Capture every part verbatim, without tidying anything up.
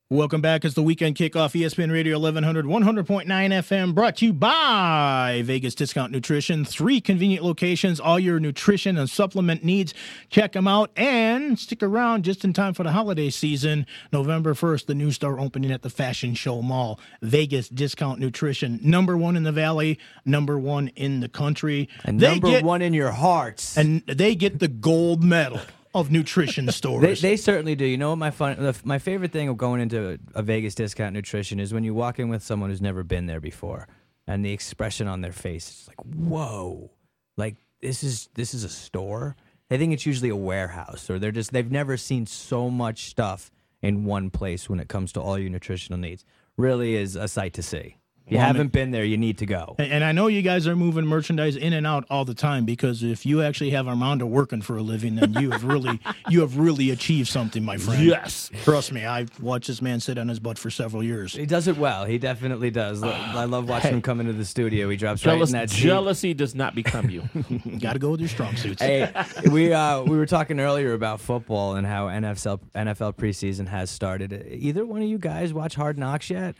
Welcome back. It's the Weekend Kickoff, E S P N Radio eleven hundred, one hundred point nine F M, brought to you by Vegas Discount Nutrition. Three convenient locations, all your nutrition and supplement needs. Check them out and stick around just in time for the holiday season. November first, the new store opening at the Fashion Show Mall. Vegas Discount Nutrition, number one in the Valley, number one in the country. And they number get, one in your hearts. And they get the gold medal of nutrition stores. They, they certainly do. You know what my fun, the, my favorite thing of going into a, a Vegas Discount Nutrition is when you walk in with someone who's never been there before, and the expression on their face is like, "Whoa, like this is this is a store." They think it's usually a warehouse, or they're just they've never seen so much stuff in one place when it comes to all your nutritional needs. Really is a sight to see. If you well, haven't I mean, been there, you need to go. And I know you guys are moving merchandise in and out all the time, because if you actually have Armando working for a living, then you have really you have really achieved something, my friend. Yes. Trust me, I've watched this man sit on his butt for several years. He does it well. He definitely does. I love watching hey. him come into the studio. He drops Jealous, right in that seat. Jealousy does not become you. Got to go with your strong suits. Hey, we uh, we were talking earlier about football and how N F L N F L preseason has started. Either one of you guys watch Hard Knocks yet?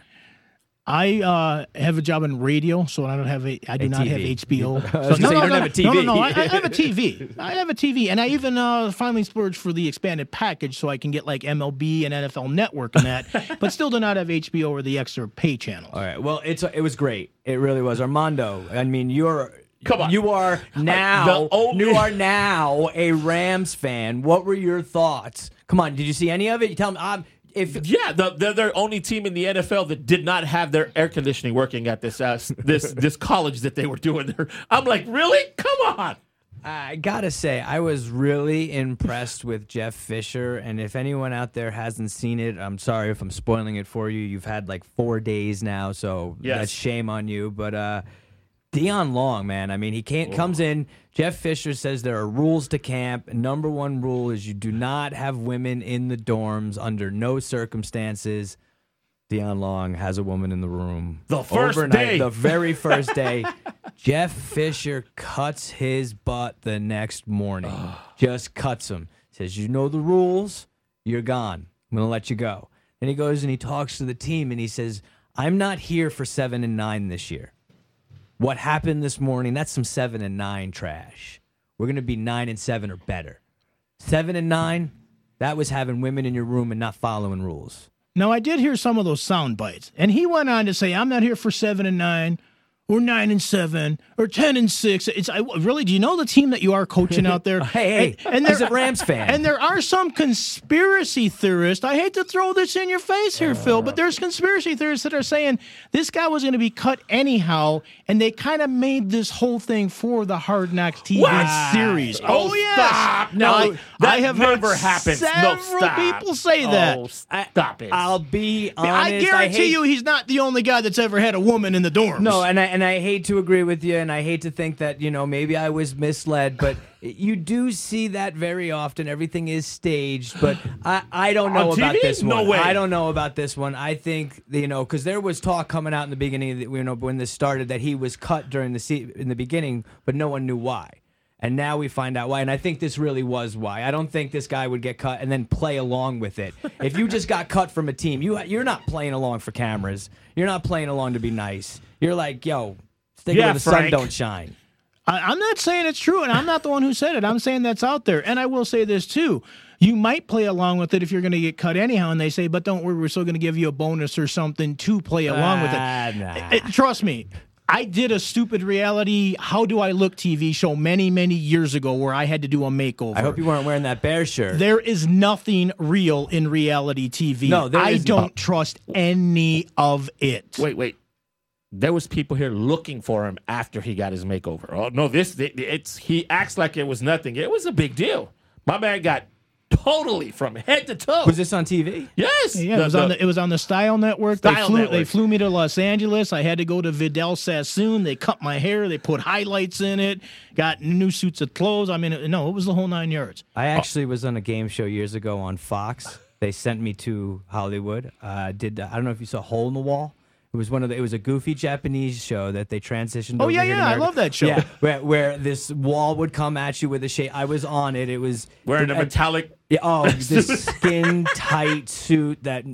I uh, have a job in radio, so I don't have a. I do a not T V. have H B O. So no, no, no, you no, don't no, have a T V. No, no, no. I, I have a T V. I have a T V, and I even uh, finally splurged for the expanded package, so I can get like M L B and N F L Network and that, but still do not have H B O or the extra pay channels. All right. Well, it's it was great. It really was. Armando, I mean, you're. Come on. You are now. old- you are now a Rams fan. What were your thoughts? Come on. Did you see any of it? You tell me. I'm. If yeah, the, they're the only team in the N F L that did not have their air conditioning working at this uh, this this college that they were doing there. I'm like, really? Come on. I gotta say, I was really impressed with Jeff Fisher, and if anyone out there hasn't seen it, I'm sorry if I'm spoiling it for you. You've had like four days now, so yes. that's shame on you. But uh, Dion Long, man, I mean, he can't, comes in. Jeff Fisher says there are rules to camp. Number one rule is you do not have women in the dorms under no circumstances. Dion Long has a woman in the room. The first overnight, day. The very first day. Jeff Fisher cuts his butt the next morning. Just cuts him. Says, you know the rules. You're gone. I'm going to let you go. Then he goes and he talks to the team and he says, I'm not here for seven and nine this year. What happened this morning, that's some seven and nine trash. We're going to be nine and seven or better. Seven and nine, that was having women in your room and not following rules. Now, I did hear some of those sound bites, and he went on to say, I'm not here for seven and nine, or nine and seven, or ten and six. It's I, really. Do you know the team that you are coaching out there? hey, hey, and, and he's a Rams fan. And there are some conspiracy theorists. I hate to throw this in your face here, uh, Phil, but there's conspiracy theorists that are saying this guy was going to be cut anyhow, and they kind of made this whole thing for the Hard Knocks T V what? series. Oh, oh yes. Stop. No, I, that I have never heard happens. Several no, stop. people say that. Oh, stop it. I'll be honest. I guarantee I hate- you, he's not the only guy that's ever had a woman in the dorms. No, and I and I hate to agree with you, and I hate to think that, you know, maybe I was misled, but you do see that very often. Everything is staged, but I, I don't know On about T V? this one. No way. I don't know about this one. I think, you know, because there was talk coming out in the beginning, you know, when this started, that he was cut during the se- in the beginning, but no one knew why. And now we find out why, and I think this really was why. I don't think this guy would get cut and then play along with it. If you just got cut from a team, you, you're not playing along for cameras. You're not playing along to be nice. You're like, yo, stick it Yeah, where the Frank. sun don't shine. I, I'm not saying it's true, and I'm not the one who said it. I'm saying that's out there. And I will say this, too. You might play along with it if you're going to get cut anyhow, and they say, but don't worry, we're still going to give you a bonus or something to play along with it. Ah, nah. It- Trust me. I did a stupid reality How Do I Look T V show many, many years ago where I had to do a makeover. I hope you weren't wearing that bear shirt. There is nothing real in reality T V. No, there I isn't. don't trust any of it. Wait, wait. There was people here looking for him after he got his makeover. Oh no, this it, it's he acts like it was nothing. It was a big deal. My man got totally from head to toe. Was this on T V? Yes. Yeah, The- it was the- on the it was on the Style Network. They Style flew Network. they flew me to Los Angeles. I had to go to Vidal Sassoon. They cut my hair. They put highlights in it. Got new suits of clothes. I mean, no, it was the whole nine yards. I actually was on a game show years ago on Fox. They sent me to Hollywood. Uh, did I don't know if you saw Hole in the Wall? It was one of the, it was a goofy Japanese show that they transitioned. Oh over yeah, here to yeah, I America. love that show. Yeah, where, where this wall would come at you with a shade. I was on it. It was wearing a and- metallic. Yeah, oh, this skin tight suit that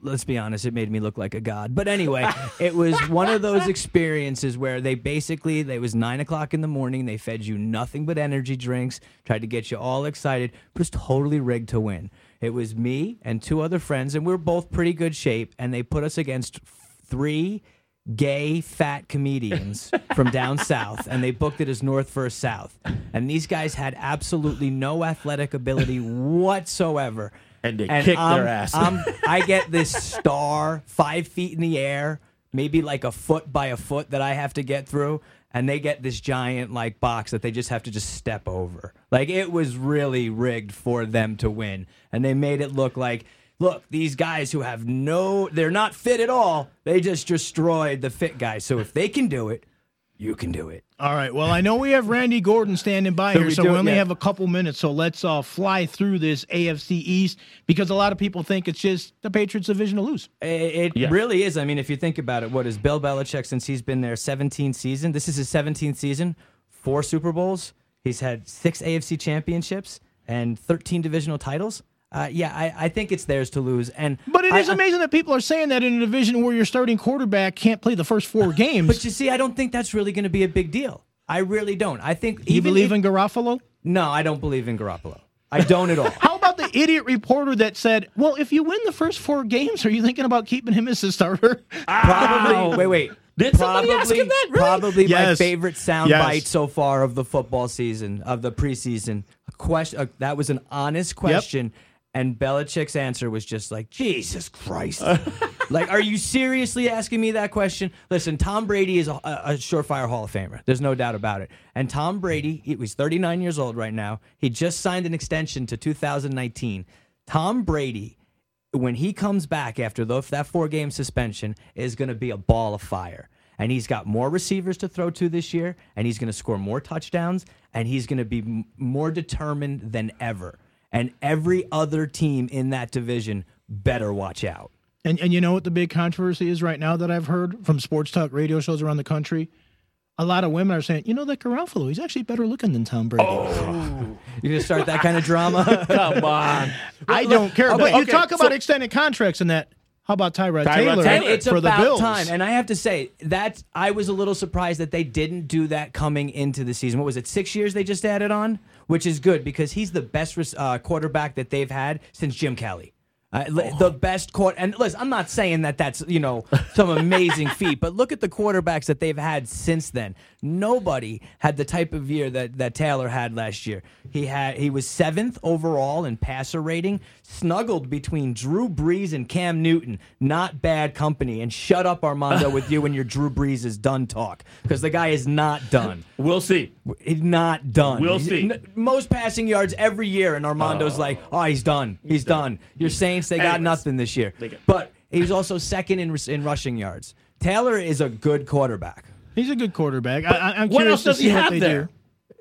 let's be honest, it made me look like a god. But anyway, it was one of those experiences where they basically, it was nine o'clock in the morning. They fed you nothing but energy drinks, tried to get you all excited, but it's totally rigged to win. It was me and two other friends, and we were both pretty good shape, and they put us against three gay fat comedians from down south, and they booked it as North versus South. And these guys had absolutely no athletic ability whatsoever. And they And kicked I'm- their ass. I'm- I get this star five feet in the air, maybe like a foot by a foot that I have to get through, and they get this giant like box that they just have to just step over. Like, it was really rigged for them to win, and they made it look like, look, these guys who have no, they're not fit at all, they just destroyed the fit guys. So if they can do it, you can do it. All right. Well, I know we have Randy Gordon standing by here, we so do we it only yet? have a couple minutes. So let's uh, fly through this A F C East because a lot of people think it's just the Patriots division to lose. It, it Yeah. really is. I mean, if you think about it, what is Bill Belichick, since he's been there seventeen season? This is his seventeenth season, four Super Bowls. He's had six A F C championships and thirteen divisional titles. Uh, yeah, I, I think it's theirs to lose. And But it I- is amazing that people are saying that in a division where your starting quarterback can't play the first four games. But you see, I don't think that's really going to be a big deal. I really don't. I think you even believe if- in Garoppolo? No, I don't believe in Garoppolo. I don't at all. How about the idiot reporter that said, well, if you win the first four games, are you thinking about keeping him as the starter? Probably. Wait, wait. Did somebody ask him that? Really? Probably my Yes. favorite soundbite Yes. so far of the football season, of the preseason. A question. Uh, that was an honest question, and Belichick's answer was just like, Jesus Christ. Like, are you seriously asking me that question? Listen, Tom Brady is a, a surefire Hall of Famer. There's no doubt about it. And Tom Brady, he was thirty-nine years old right now. He just signed an extension to two thousand nineteen. Tom Brady, when he comes back after the, that four-game suspension, is going to be a ball of fire. And he's got more receivers to throw to this year, and he's going to score more touchdowns, and he's going to be m- more determined than ever. And every other team in that division better watch out. And and you know what the big controversy is right now that I've heard from sports talk radio shows around the country? A lot of women are saying, you know, that Garoppolo, he's actually better looking than Tom Brady. You're going to start that kind of drama? Come on. I don't care. Okay, but you okay, talk about so- extended contracts and that. How about Tyrod, Tyrod Taylor, Taylor. And it's for the about Bills? time. And I have to say, that I was a little surprised that they didn't do that coming into the season. What was it, six years they just added on? Which is good because he's the best uh, quarterback that they've had since Jim Kelly. Uh, Oh. The best quarter, and listen, I'm not saying that that's, you know, some amazing feat, but look at the quarterbacks that they've had since then. Nobody had the type of year that, that Taylor had last year. He had he was seventh overall in passer rating, snuggled between Drew Brees and Cam Newton. Not bad company. And shut up, Armando, with you and your Drew Brees is done talk, because the guy is not done. We'll see. He's not done. We'll He's- see. n- most passing yards every year, and Armando's like, oh, he's done. He's done. Your Saints, they got Anyways, nothing this year. they get- But he's also second in in rushing yards. Taylor is a good quarterback. He's a good quarterback. I, I- I'm What curious else to does see he what have they there? do.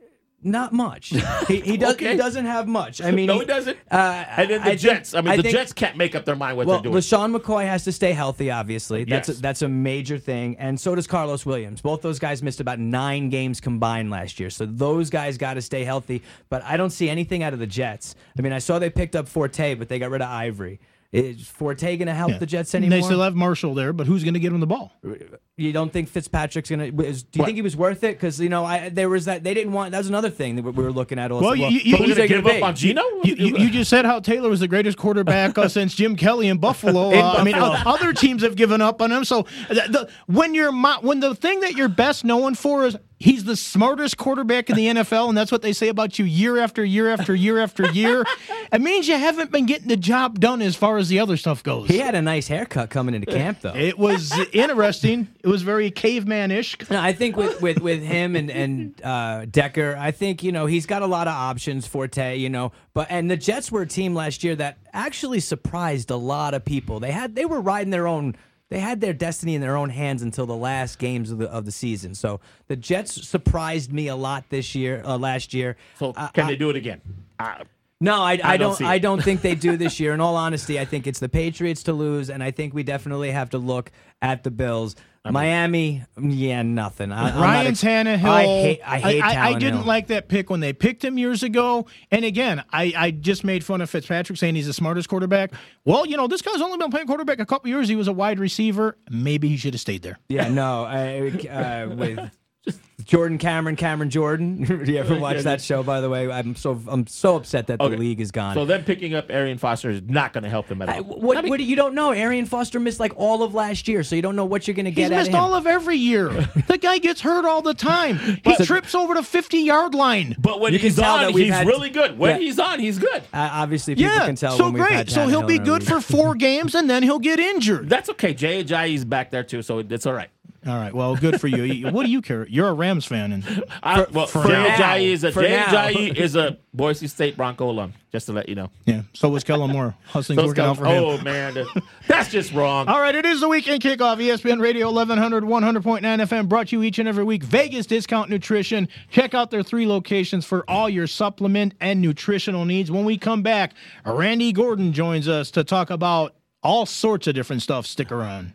Not much. He, he does. Okay. He doesn't have much. I mean, No, he doesn't. Uh, And then the I think- Jets. I mean, the think- Jets can't make up their mind what Well, they're doing. LaShawn McCoy has to stay healthy, obviously. That's Yes. a, that's a major thing, and so does Carlos Williams. Both those guys missed about nine games combined last year, so those guys got to stay healthy. But I don't see anything out of the Jets. I mean, I saw they picked up Forte, but they got rid of Ivory. Is Forte going to help Yeah. the Jets And anymore? they still have Marshall there, but who's going to get him the ball? You don't think Fitzpatrick's going to? Do you What? think he was worth it? Because you know, I there was that they didn't want. That was another thing that we were looking at. Also. Well, you- you- So we're who's going they to gonna give up be? on Geno? You, you, you just said how Taylor was the greatest quarterback uh, since Jim Kelly in Buffalo. In Uh, I mean, Buffalo. o- other teams have given up on him. So the, the, when you're mo- when the thing that you're best known for is he's the smartest quarterback in the N F L, and that's what they say about you year after year after year after year, it means you haven't been getting the job done as far as the other stuff goes. He had a nice haircut coming into camp, though. It was interesting. It was very caveman-ish. No, I think with, with, with him and and uh, Decker, I think you know he's got a lot of options. Forte, you know, but and the Jets were a team last year that actually surprised a lot of people. They had they were riding their own. They had their destiny in their own hands until the last games of the of the season. So the Jets surprised me a lot this year, uh, last year. So Uh, can I- they do it again? Uh, No, I, I, don't don't. see it. I don't think they do this year. In all honesty, I think it's the Patriots to lose, and I think we definitely have to look at the Bills. I mean, Miami, yeah, nothing. I, I'm Ryan not ex- Tannehill. I hate, I hate I, I Tannehill. didn't like that pick when they picked him years ago. And again, I, I just made fun of Fitzpatrick saying he's the smartest quarterback. Well, you know, this guy's only been playing quarterback a couple years. He was a wide receiver. Maybe he should have stayed there. Yeah, no, I, uh, with Jordan Cameron, Cameron Jordan. You ever watch that show? By the way, I'm so I'm so upset that the Okay. league is gone. So them picking up Arian Foster is not going to help them at all. I, what, I mean, what you don't know? Arian Foster missed like all of last year, so you don't know what you're going to get He's out missed of him. all of every year. The guy gets hurt all the time. He trips over the fifty-yard line. but when You can he's tell on, that we've he's had- really good. When Yeah. he's on, he's good. Uh, obviously, people Yeah, can tell. so when we've great. had So he'll Tannehill be in our good league. for four games, and then he'll get injured. That's okay. Jay Ajayi's back there too, so it's all right. All right, well, good for you. What do you care? You're a Rams fan. and I, well, for Jay now. Ajayi is a For Jay now. Ajayi is a Boise State Bronco alum. Just to let you know. Yeah, so was Kellen Moore. Hustling's Those working out guys- for him. oh man, that's just wrong. All right, it is the weekend kickoff. E S P N Radio eleven hundred, one hundred point nine F M, brought to you each and every week. Vegas Discount Nutrition. Check out their three locations for all your supplement and nutritional needs. When we come back, Randy Gordon joins us to talk about all sorts of different stuff. Stick around.